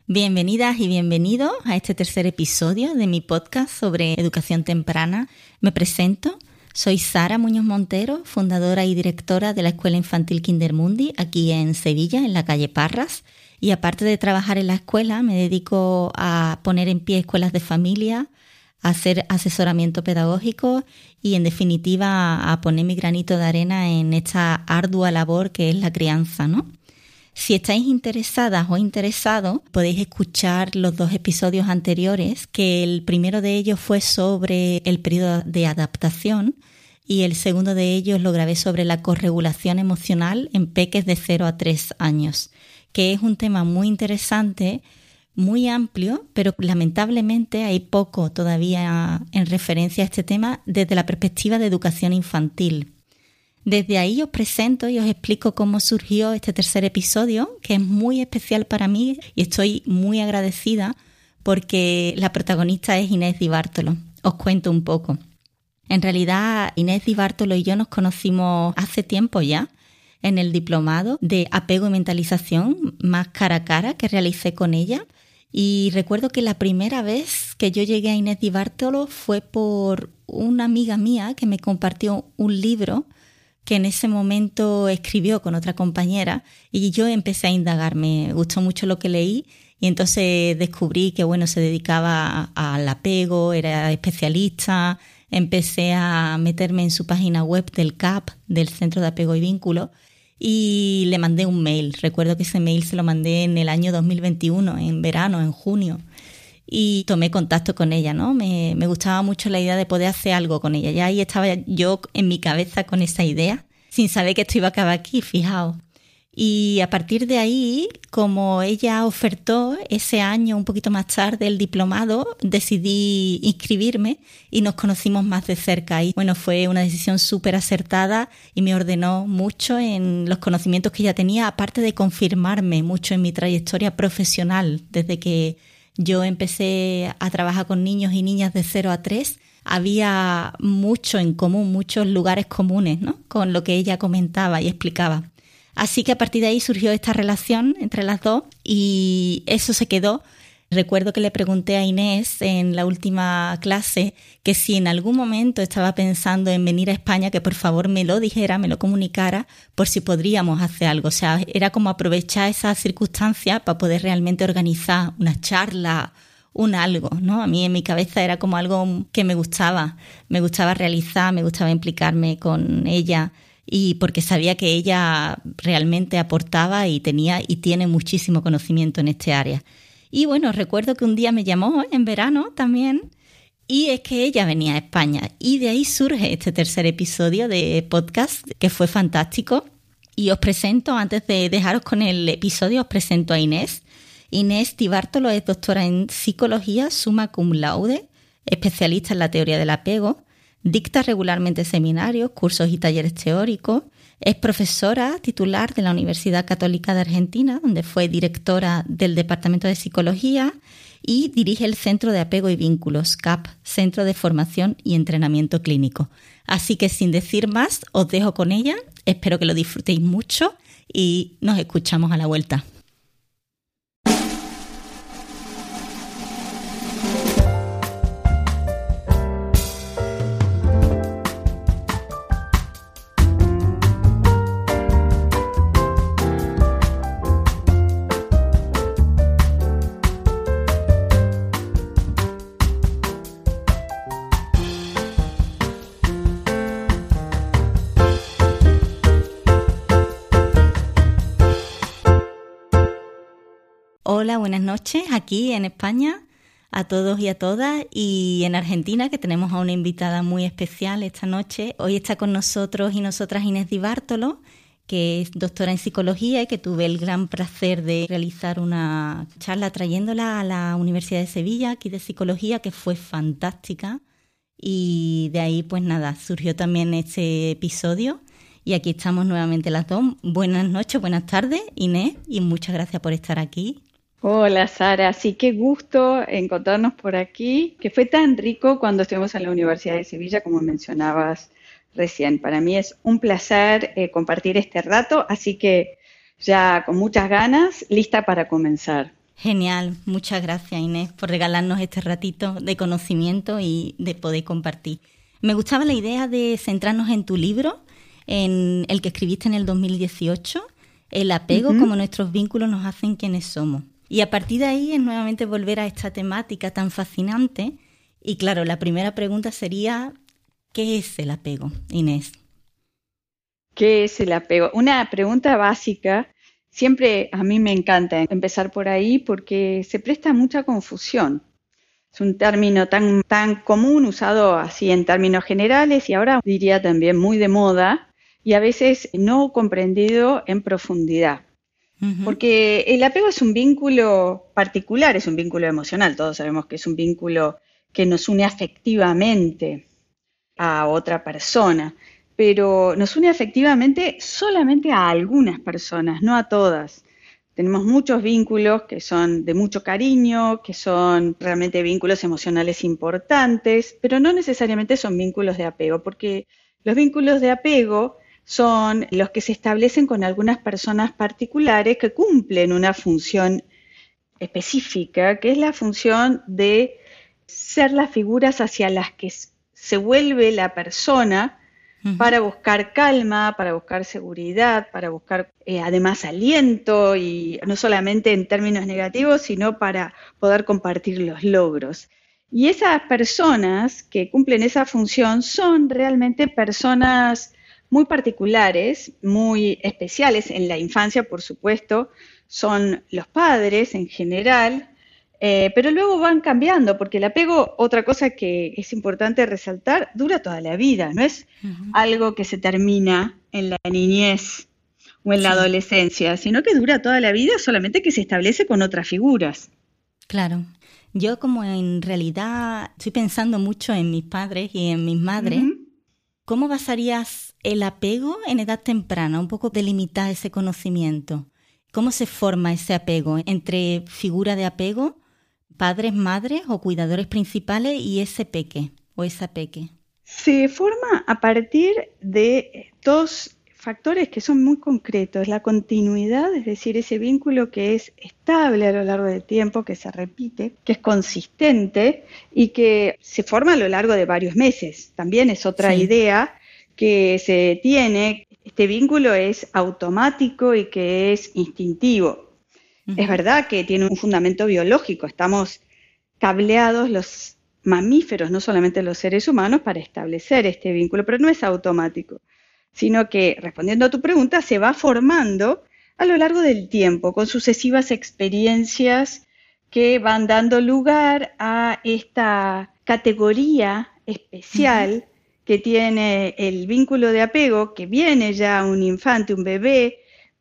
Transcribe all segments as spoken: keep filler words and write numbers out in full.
Bienvenidas y bienvenidos a este tercer episodio de mi podcast sobre educación temprana. Me presento, soy Sara Muñoz Montero, fundadora y directora de la Escuela Infantil Kindermundi aquí en Sevilla, en la calle Parras. Y aparte de trabajar en la escuela, me dedico a poner en pie escuelas de familia, a hacer asesoramiento pedagógico y, en definitiva, a poner mi granito de arena en esta ardua labor que es la crianza, ¿no? Si estáis interesadas o interesados, podéis escuchar los dos episodios anteriores, que el primero de ellos fue sobre el periodo de adaptación y el segundo de ellos lo grabé sobre la corregulación emocional en peques de cero a tres años, que es un tema muy interesante, muy amplio, pero lamentablemente hay poco todavía en referencia a este tema desde la perspectiva de educación infantil. Desde ahí os presento y os explico cómo surgió este tercer episodio, que es muy especial para mí y estoy muy agradecida porque la protagonista es Inés Di Bartolo. Os cuento un poco. En realidad, Inés Di Bartolo y yo nos conocimos hace tiempo ya en el diplomado de apego y mentalización más cara a cara que realicé con ella. Y recuerdo que la primera vez que yo llegué a Inés Di Bartolo fue por una amiga mía que me compartió un libro que en ese momento escribió con otra compañera y yo empecé a indagar. Me gustó mucho lo que leí y entonces descubrí que bueno, se dedicaba al apego, era especialista. Empecé a meterme en su página web del C A P, del Centro de Apego y Vínculo, y le mandé un mail. Recuerdo que ese mail se lo mandé en el año dos mil veintiuno, en verano, en junio. Y tomé contacto con ella, ¿no? Me, me gustaba mucho la idea de poder hacer algo con ella. Ya ahí estaba yo en mi cabeza con esa idea, sin saber que esto iba a acabar aquí, fijaos. Y a partir de ahí, como ella ofertó ese año, un poquito más tarde, el diplomado, decidí inscribirme y nos conocimos más de cerca. Y bueno, fue una decisión súper acertada y me ordenó mucho en los conocimientos que ella tenía, aparte de confirmarme mucho en mi trayectoria profesional desde que yo empecé a trabajar con niños y niñas de cero a tres. Había mucho en común, muchos lugares comunes, ¿no? Con lo que ella comentaba y explicaba. Así que a partir de ahí surgió esta relación entre las dos y eso se quedó. Recuerdo que le pregunté a Inés en la última clase que si en algún momento estaba pensando en venir a España, que por favor me lo dijera, me lo comunicara, por si podríamos hacer algo. O sea, era como aprovechar esa circunstancia para poder realmente organizar una charla, un algo, ¿no? A mí en mi cabeza era como algo que me gustaba, me gustaba realizar, me gustaba implicarme con ella y porque sabía que ella realmente aportaba y tenía y tiene muchísimo conocimiento en este área. Y bueno, recuerdo que un día me llamó en verano también y es que ella venía a España y de ahí surge este tercer episodio de podcast que fue fantástico. Y os presento, antes de dejaros con el episodio, os presento a Inés. Inés Di Bartolo es doctora en psicología, summa cum laude, especialista en la teoría del apego, dicta regularmente seminarios, cursos y talleres teóricos. Es profesora titular de la Universidad Católica de Argentina, donde fue directora del Departamento de Psicología y dirige el Centro de Apego y Vínculos, C A P, Centro de Formación y Entrenamiento Clínico. Así que sin decir más, os dejo con ella. Espero que lo disfrutéis mucho y nos escuchamos a la vuelta. Hola, buenas noches aquí en España a todos y a todas y en Argentina que tenemos a una invitada muy especial esta noche. Hoy está con nosotros y nosotras Inés Di Bartolo, que es doctora en psicología y que tuve el gran placer de realizar una charla trayéndola a la Universidad de Sevilla, aquí de psicología, que fue fantástica. Y de ahí pues nada, surgió también este episodio y aquí estamos nuevamente las dos. Buenas noches, buenas tardes, Inés, y muchas gracias por estar aquí. Hola Sara, sí, qué gusto encontrarnos por aquí, que fue tan rico cuando estuvimos en la Universidad de Sevilla, como mencionabas recién. Para mí es un placer eh, compartir este rato, así que ya con muchas ganas, lista para comenzar. Genial, muchas gracias Inés por regalarnos este ratito de conocimiento y de poder compartir. Me gustaba la idea de centrarnos en tu libro, en el que escribiste en el dos mil dieciocho, El apego, uh-huh. como nuestros vínculos nos hacen quienes somos. Y a partir de ahí es nuevamente volver a esta temática tan fascinante. Y claro, la primera pregunta sería, ¿qué es el apego, Inés? ¿Qué es el apego? Una pregunta básica. Siempre a mí me encanta empezar por ahí porque se presta mucha confusión. Es un término tan, tan común, usado así en términos generales y ahora diría también muy de moda y a veces no comprendido en profundidad. Uh-huh. Porque el apego es un vínculo particular, es un vínculo emocional. Todos sabemos que es un vínculo que nos une afectivamente a otra persona, pero nos une afectivamente solamente a algunas personas, no a todas. Tenemos muchos vínculos que son de mucho cariño, que son realmente vínculos emocionales importantes, pero no necesariamente son vínculos de apego, porque los vínculos de apego son los que se establecen con algunas personas particulares que cumplen una función específica, que es la función de ser las figuras hacia las que se vuelve la persona para buscar calma, para buscar seguridad, para buscar eh, además aliento y no solamente en términos negativos, sino para poder compartir los logros. Y esas personas que cumplen esa función son realmente personas muy particulares, muy especiales. En la infancia, por supuesto, son los padres en general, Eh, pero luego van cambiando, porque el apego, otra cosa que es importante resaltar, dura toda la vida, no es uh-huh. algo que se termina en la niñez o en sí. la adolescencia, sino que dura toda la vida, solamente que se establece con otras figuras. Claro, yo como en realidad estoy pensando mucho en mis padres y en mis madres, uh-huh. ¿cómo basarías el apego en edad temprana? Un poco delimitar ese conocimiento. ¿Cómo se forma ese apego entre figura de apego, padres, madres o cuidadores principales y ese peque o esa peque? Se forma a partir de dos factores que son muy concretos. La continuidad, es decir, ese vínculo que es estable a lo largo del tiempo, que se repite, que es consistente y que se forma a lo largo de varios meses. También es otra sí. idea que se tiene. Este vínculo es automático y que es instintivo. Uh-huh. Es verdad que tiene un fundamento biológico, estamos cableados los mamíferos, no solamente los seres humanos, para establecer este vínculo, pero no es automático, sino que, respondiendo a tu pregunta, se va formando a lo largo del tiempo, con sucesivas experiencias que van dando lugar a esta categoría especial uh-huh. que tiene el vínculo de apego, que viene ya un infante, un bebé,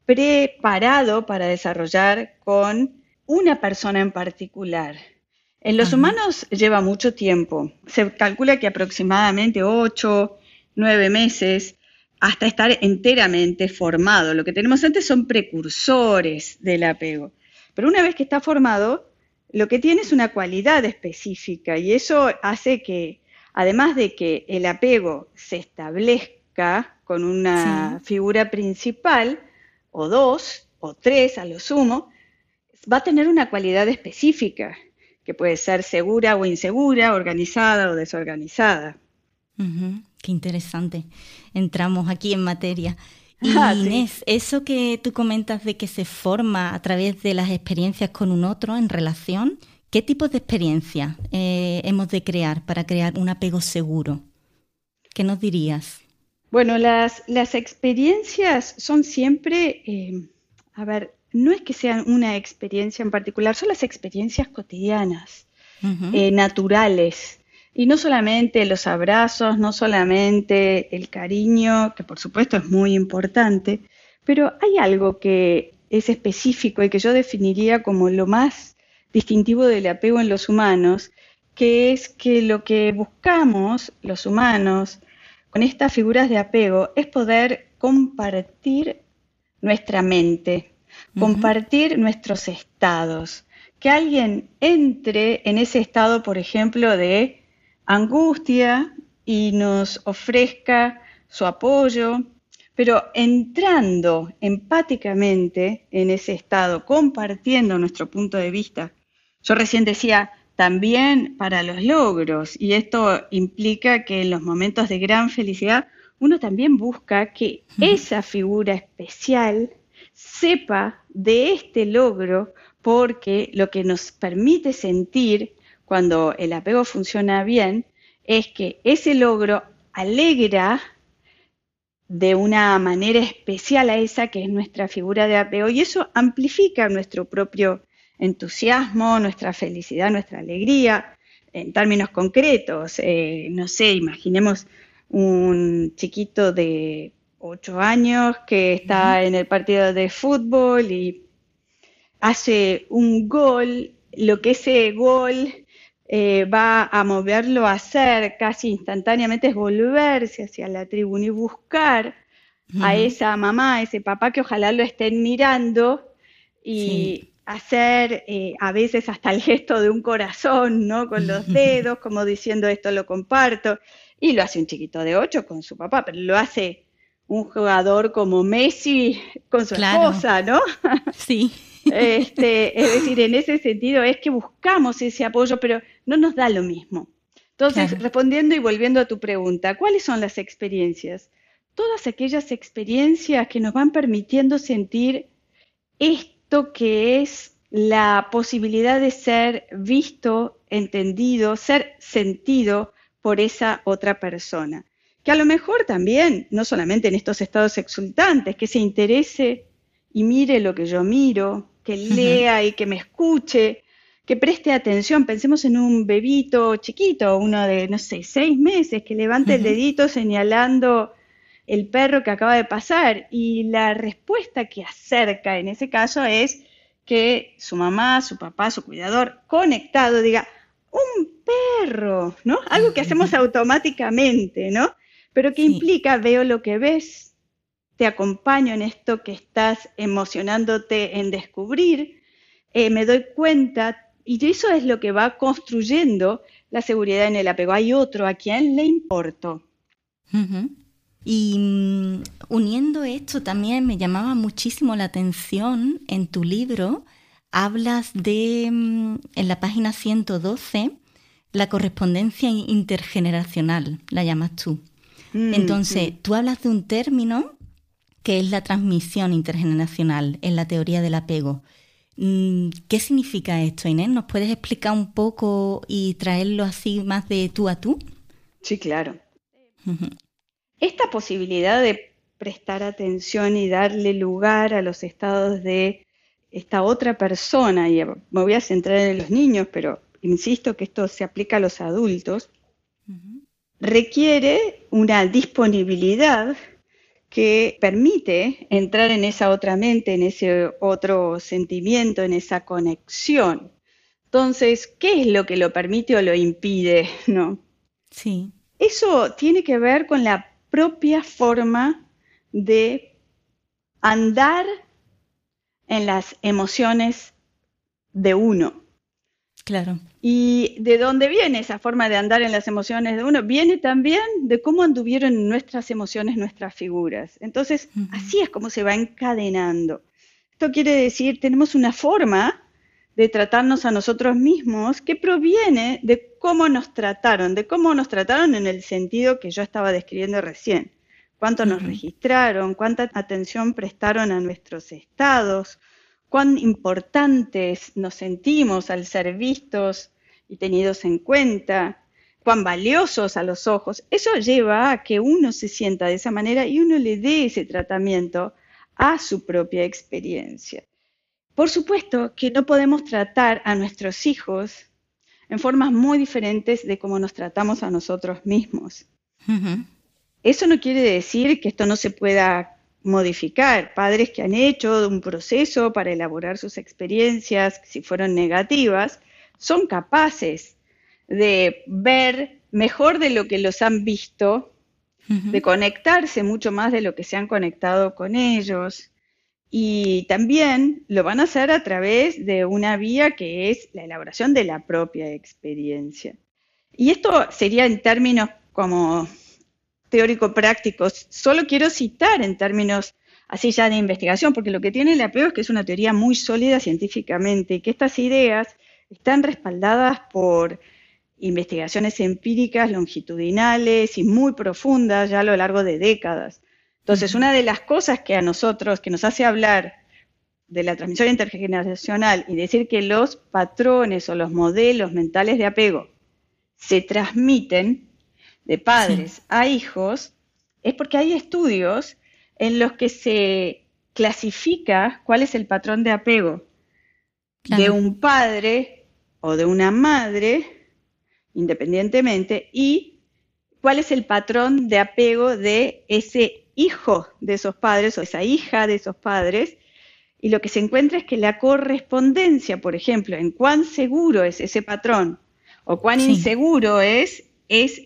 preparado para desarrollar con una persona en particular. En los Ajá. humanos lleva mucho tiempo. Se calcula que aproximadamente ocho, nueve meses hasta estar enteramente formado. Lo que tenemos antes son precursores del apego. Pero una vez que está formado, lo que tiene es una cualidad específica y eso hace que, además de que el apego se establezca con una sí. figura principal, o dos, o tres a lo sumo, va a tener una cualidad específica, que puede ser segura o insegura, organizada o desorganizada. Uh-huh. Qué interesante. Entramos aquí en materia. Y ah, Inés, sí. eso que tú comentas de que se forma a través de las experiencias con un otro en relación, ¿qué tipo de experiencias eh, hemos de crear para crear un apego seguro? ¿Qué nos dirías? Bueno, las, las experiencias son siempre, eh, a ver, no es que sean una experiencia en particular, son las experiencias cotidianas, uh-huh. eh, naturales. Y no solamente los abrazos, no solamente el cariño, que por supuesto es muy importante, pero hay algo que es específico y que yo definiría como lo más distintivo del apego en los humanos, que es que lo que buscamos los humanos con estas figuras de apego es poder compartir nuestra mente, uh-huh. compartir nuestros estados, que alguien entre en ese estado, por ejemplo, de angustia y nos ofrezca su apoyo, pero entrando empáticamente en ese estado, compartiendo nuestro punto de vista. Yo recién decía, también para los logros, y esto implica que en los momentos de gran felicidad uno también busca que esa figura especial sepa de este logro, porque lo que nos permite sentir cuando el apego funciona bien es que ese logro alegra de una manera especial a esa que es nuestra figura de apego, y eso amplifica nuestro propio entusiasmo, nuestra felicidad, nuestra alegría, en términos concretos. Eh, no sé, imaginemos un chiquito de ocho años que está en el partido de fútbol y hace un gol, lo que ese gol eh, va a moverlo a hacer casi instantáneamente es volverse hacia la tribuna y buscar uh-huh. a esa mamá, a ese papá que ojalá lo estén mirando y sí. hacer eh, a veces hasta el gesto de un corazón, ¿no? Con los dedos, como diciendo esto lo comparto, y lo hace un chiquito de ocho con su papá, pero lo hace un jugador como Messi con su claro. esposa, ¿no? Sí. Este, es decir, en ese sentido es que buscamos ese apoyo, pero no nos da lo mismo. Entonces, claro. respondiendo y volviendo a tu pregunta, ¿cuáles son las experiencias? Todas aquellas experiencias que nos van permitiendo sentir esto que es la posibilidad de ser visto, entendido, ser sentido por esa otra persona. Que a lo mejor también, no solamente en estos estados exultantes, que se interese y mire lo que yo miro, que lea y que me escuche, que preste atención. Pensemos en un bebito chiquito, uno de, no sé, seis meses, que levante uh-huh. el dedito señalando el perro que acaba de pasar. Y la respuesta que acerca en ese caso es que su mamá, su papá, su cuidador, conectado, diga, un perro, ¿no? Algo que hacemos automáticamente, ¿no? Pero que sí. implica, veo lo que ves, te acompaño en esto que estás emocionándote en descubrir, eh, me doy cuenta, y eso es lo que va construyendo la seguridad en el apego. Hay otro a quien le importo. Uh-huh. Y um, uniendo esto también me llamaba muchísimo la atención, en tu libro hablas de, um, en la página ciento doce, la correspondencia intergeneracional, la llamas tú. Mm, Entonces, mm. tú hablas de un término que es la transmisión intergeneracional en la teoría del apego. ¿Qué significa esto, Inés? ¿Nos puedes explicar un poco y traerlo así más de tú a tú? Sí, claro. Uh-huh. Esta posibilidad de prestar atención y darle lugar a los estados de esta otra persona, y me voy a centrar en los niños, pero insisto que esto se aplica a los adultos, uh-huh. requiere una disponibilidad que permite entrar en esa otra mente, en ese otro sentimiento, en esa conexión. Entonces, ¿qué es lo que lo permite o lo impide? ¿No? Sí. Eso tiene que ver con la propia forma de andar en las emociones de uno. Claro. ¿Y de dónde viene esa forma de andar en las emociones de uno? Viene también de cómo anduvieron nuestras emociones, nuestras figuras. Entonces, uh-huh. así es como se va encadenando. Esto quiere decir, tenemos una forma de tratarnos a nosotros mismos que proviene de cómo nos trataron, de cómo nos trataron en el sentido que yo estaba describiendo recién. Cuánto uh-huh. nos registraron, cuánta atención prestaron a nuestros estados, cuán importantes nos sentimos al ser vistos y tenidos en cuenta, cuán valiosos a los ojos. Eso lleva a que uno se sienta de esa manera y uno le dé ese tratamiento a su propia experiencia. Por supuesto que no podemos tratar a nuestros hijos en formas muy diferentes de cómo nos tratamos a nosotros mismos. Uh-huh. Eso no quiere decir que esto no se pueda modificar. Padres que han hecho un proceso para elaborar sus experiencias, si fueron negativas, son capaces de ver mejor de lo que los han visto, uh-huh. de conectarse mucho más de lo que se han conectado con ellos, y también lo van a hacer a través de una vía que es la elaboración de la propia experiencia. Y esto sería en términos como teórico-prácticos. Solo quiero citar en términos así ya de investigación, porque lo que tiene el apego es que es una teoría muy sólida científicamente y que estas ideas están respaldadas por investigaciones empíricas longitudinales y muy profundas ya a lo largo de décadas. Entonces, una de las cosas que a nosotros, que nos hace hablar de la transmisión intergeneracional y decir que los patrones o los modelos mentales de apego se transmiten de padres sí. a hijos, es porque hay estudios en los que se clasifica cuál es el patrón de apego claro. de un padre o de una madre, independientemente, y cuál es el patrón de apego de ese hijo de esos padres o esa hija de esos padres, y lo que se encuentra es que la correspondencia, por ejemplo, en cuán seguro es ese patrón o cuán sí. inseguro es, es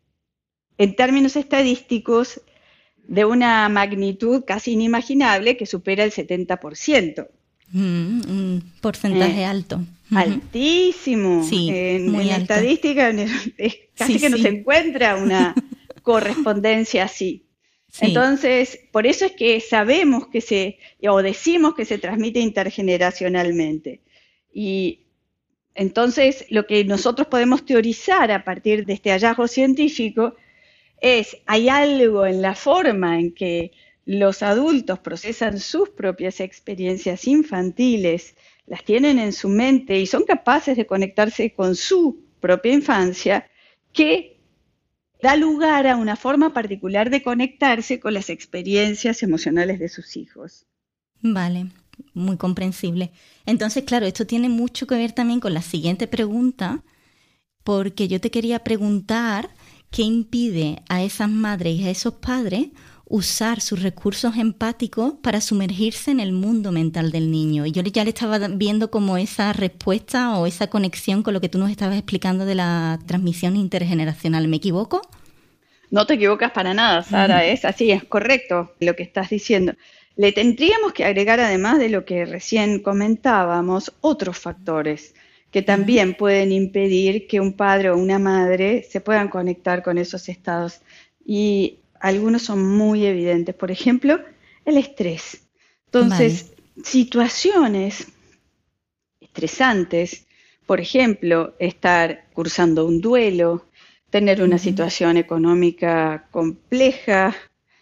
en términos estadísticos de una magnitud casi inimaginable que supera el setenta por ciento. Mm, un porcentaje eh, alto. Altísimo. Sí, en, muy en alto. Estadística es casi sí, que sí. no se encuentra una correspondencia así. Sí. Entonces, por eso es que sabemos que se, o decimos que se transmite intergeneracionalmente. Y entonces lo que nosotros podemos teorizar a partir de este hallazgo científico es, hay algo en la forma en que los adultos procesan sus propias experiencias infantiles, las tienen en su mente y son capaces de conectarse con su propia infancia, que da lugar a una forma particular de conectarse con las experiencias emocionales de sus hijos. Vale, muy comprensible. Entonces, claro, esto tiene mucho que ver también con la siguiente pregunta, porque yo te quería preguntar qué impide a esas madres y a esos padres usar sus recursos empáticos para sumergirse en el mundo mental del niño. Y yo ya le estaba viendo como esa respuesta o esa conexión con lo que tú nos estabas explicando de la transmisión intergeneracional. ¿Me equivoco? No te equivocas para nada, Sara. Es así, es correcto lo que estás diciendo. Le tendríamos que agregar, además de lo que recién comentábamos, otros factores que también pueden impedir que un padre o una madre se puedan conectar con esos estados. Y algunos son muy evidentes. Por ejemplo, el estrés. Entonces, vale. situaciones estresantes, por ejemplo, estar cursando un duelo, tener una uh-huh. situación económica compleja,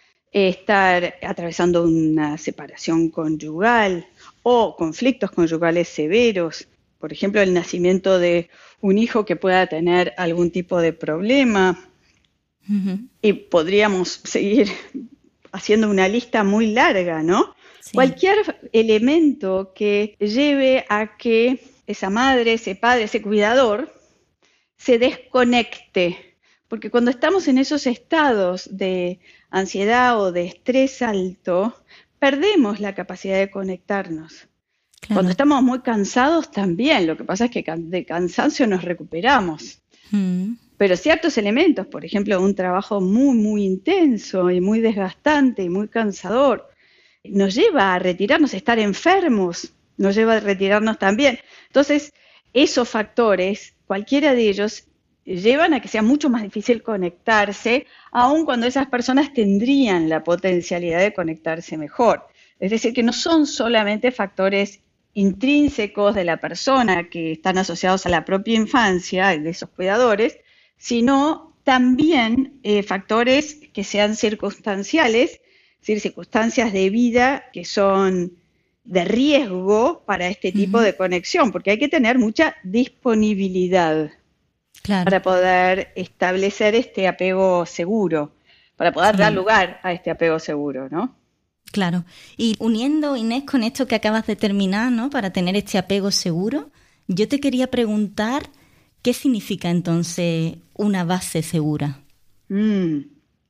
estar atravesando una separación conyugal o conflictos conyugales severos, por ejemplo, el nacimiento de un hijo que pueda tener algún tipo de problema. Uh-huh. Y podríamos seguir haciendo una lista muy larga, ¿no? Sí. Cualquier elemento que lleve a que esa madre, ese padre, ese cuidador se desconecte. Porque cuando estamos en esos estados de ansiedad o de estrés alto, perdemos la capacidad de conectarnos. Claro. Cuando estamos muy cansados también, lo que pasa es que de cansancio nos recuperamos. Mm. Pero ciertos elementos, por ejemplo, un trabajo muy, muy intenso y muy desgastante y muy cansador, nos lleva a retirarnos, a estar enfermos, nos lleva a retirarnos también. Entonces, esos factores, cualquiera de ellos, llevan a que sea mucho más difícil conectarse, aun cuando esas personas tendrían la potencialidad de conectarse mejor. Es decir, que no son solamente factores intrínsecos de la persona que están asociados a la propia infancia de esos cuidadores, sino también eh, factores que sean circunstanciales, es decir, circunstancias de vida que son de riesgo para este tipo uh-huh. de conexión, porque hay que tener mucha disponibilidad claro. para poder establecer este apego seguro, para poder sí. dar lugar a este apego seguro, ¿no? Claro. Y uniendo, Inés, con esto que acabas de terminar, ¿no? Para tener este apego seguro, yo te quería preguntar ¿qué significa entonces una base segura? Mm.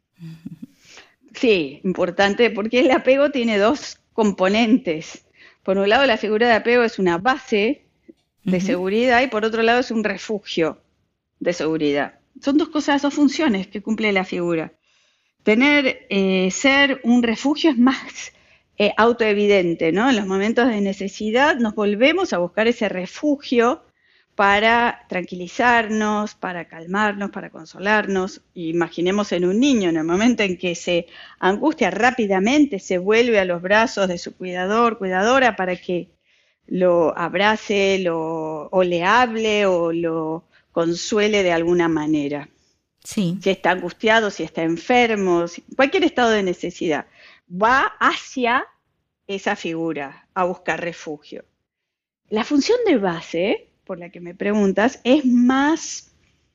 Sí, importante, porque el apego tiene dos componentes. Por un lado, la figura de apego es una base de uh-huh. seguridad y por otro lado es un refugio de seguridad. Son dos cosas, dos funciones que cumple la figura. Tener, eh, ser un refugio es más eh, autoevidente, ¿no? En los momentos de necesidad nos volvemos a buscar ese refugio para tranquilizarnos, para calmarnos, para consolarnos. Imaginemos en un niño, en el momento en que se angustia rápidamente, se vuelve a los brazos de su cuidador, cuidadora, para que lo abrace, lo, o le hable o lo consuele de alguna manera. Sí. Si está angustiado, si está enfermo, si, cualquier estado de necesidad, va hacia esa figura a buscar refugio. La función de base, por la que me preguntas, es más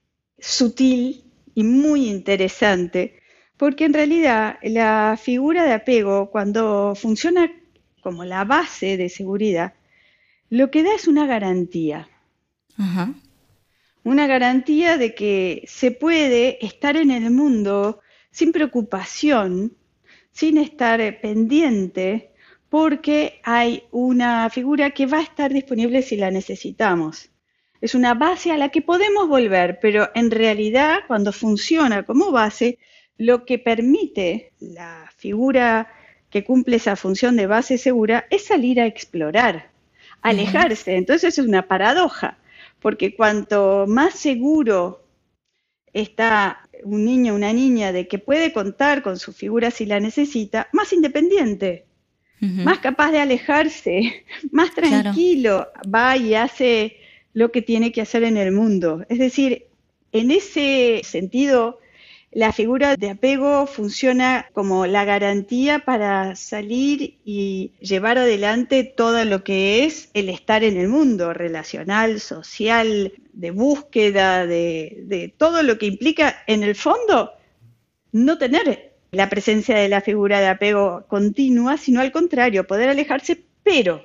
sutil y muy interesante, porque en realidad la figura de apego, cuando funciona como la base de seguridad, lo que da es una garantía. Ajá. Una garantía de que se puede estar en el mundo sin preocupación, sin estar pendiente, porque hay una figura que va a estar disponible si la necesitamos. Es una base a la que podemos volver, pero en realidad cuando funciona como base, lo que permite la figura que cumple esa función de base segura es salir a explorar, alejarse. Entonces es una paradoja, porque cuanto más seguro está un niño o una niña de que puede contar con su figura si la necesita, más independiente. Uh-huh. Más capaz de alejarse, más tranquilo, claro. Va y hace lo que tiene que hacer en el mundo. Es decir, en ese sentido, la figura de apego funciona como la garantía para salir y llevar adelante todo lo que es el estar en el mundo, relacional, social, de búsqueda, de, de todo lo que implica, en el fondo, no tener la presencia de la figura de apego continua, sino al contrario, poder alejarse, pero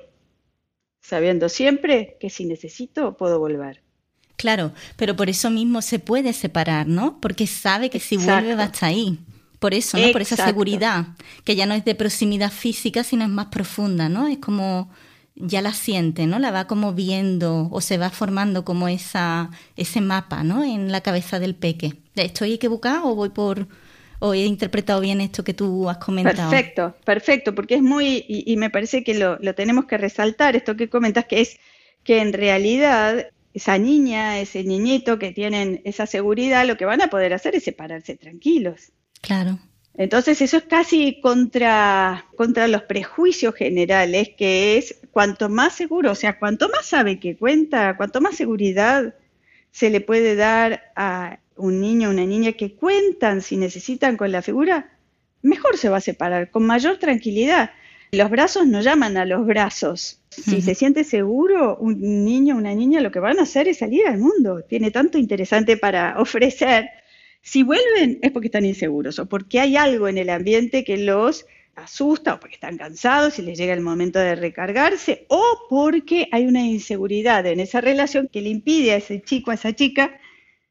sabiendo siempre que si necesito puedo volver. Claro, pero por eso mismo se puede separar, ¿no? Porque sabe que si Exacto. vuelve va hasta ahí. Por eso, ¿no? Exacto. Por esa seguridad, que ya no es de proximidad física, sino es más profunda, ¿no? Es como ya la siente, ¿no? La va como viendo o se va formando como esa ese mapa, ¿no? En la cabeza del peque. ¿Estoy equivocada o voy por... o he interpretado bien esto que tú has comentado? Perfecto, perfecto, porque es muy, y, y me parece que lo, lo tenemos que resaltar, esto que comentas, que es que en realidad esa niña, ese niñito que tienen esa seguridad, lo que van a poder hacer es separarse tranquilos. Claro. Entonces eso es casi contra, contra los prejuicios generales, que es cuanto más seguro, o sea, cuanto más sabe que cuenta, cuanto más seguridad se le puede dar a un niño o una niña que cuentan si necesitan con la figura, mejor se va a separar, con mayor tranquilidad. Los brazos no llaman a los brazos. Si uh-huh. se siente seguro, un niño o una niña lo que van a hacer es salir al mundo. Tiene tanto interesante para ofrecer. Si vuelven es porque están inseguros o porque hay algo en el ambiente que los asusta o porque están cansados y les llega el momento de recargarse o porque hay una inseguridad en esa relación que le impide a ese chico, a esa chica,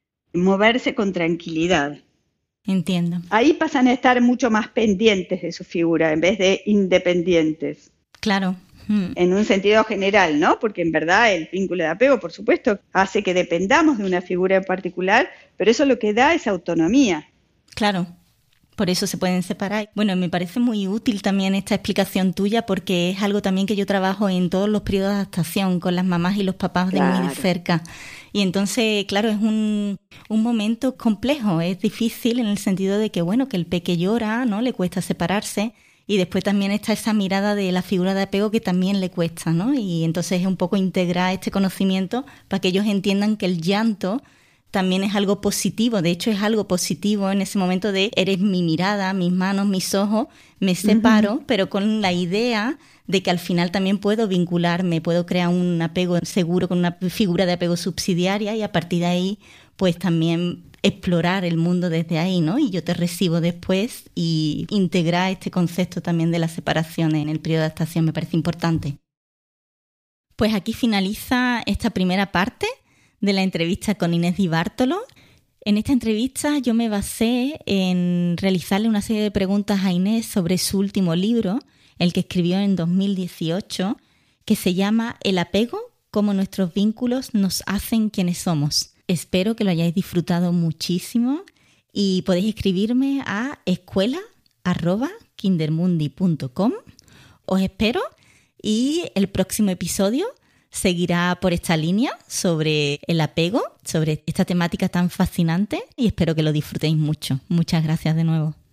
moverse con tranquilidad. Entiendo. Ahí pasan a estar mucho más pendientes de su figura en vez de independientes. Claro. Mm. En un sentido general, ¿no? Porque en verdad el vínculo de apego, por supuesto, hace que dependamos de una figura en particular, pero eso lo que da es autonomía. Claro. Por eso se pueden separar. Bueno, me parece muy útil también esta explicación tuya porque es algo también que yo trabajo en todos los periodos de adaptación con las mamás y los papás de Claro. muy de cerca. Y entonces, claro, es un, un momento complejo, es difícil en el sentido de que, bueno, que el peque llora, ¿no? Le cuesta separarse y después también está esa mirada de la figura de apego que también le cuesta, ¿no? Y entonces es un poco integrar este conocimiento para que ellos entiendan que el llanto también es algo positivo, de hecho es algo positivo en ese momento de eres mi mirada, mis manos, mis ojos, me separo, uh-huh. pero con la idea de que al final también puedo vincularme, puedo crear un apego seguro con una figura de apego subsidiaria y a partir de ahí pues también explorar el mundo desde ahí, ¿no? Y yo te recibo después y integrar este concepto también de la separación en el periodo de adaptación me parece importante. Pues aquí finaliza esta primera parte de la entrevista con Inés Di Bartolo. En esta entrevista yo me basé en realizarle una serie de preguntas a Inés sobre su último libro, el que escribió en dos mil dieciocho, que se llama El apego, cómo nuestros vínculos nos hacen quienes somos. Espero que lo hayáis disfrutado muchísimo y podéis escribirme a escuela arroba kindermundi punto com. Os espero y el próximo episodio seguirá por esta línea sobre el apego, sobre esta temática tan fascinante y espero que lo disfrutéis mucho. Muchas gracias de nuevo.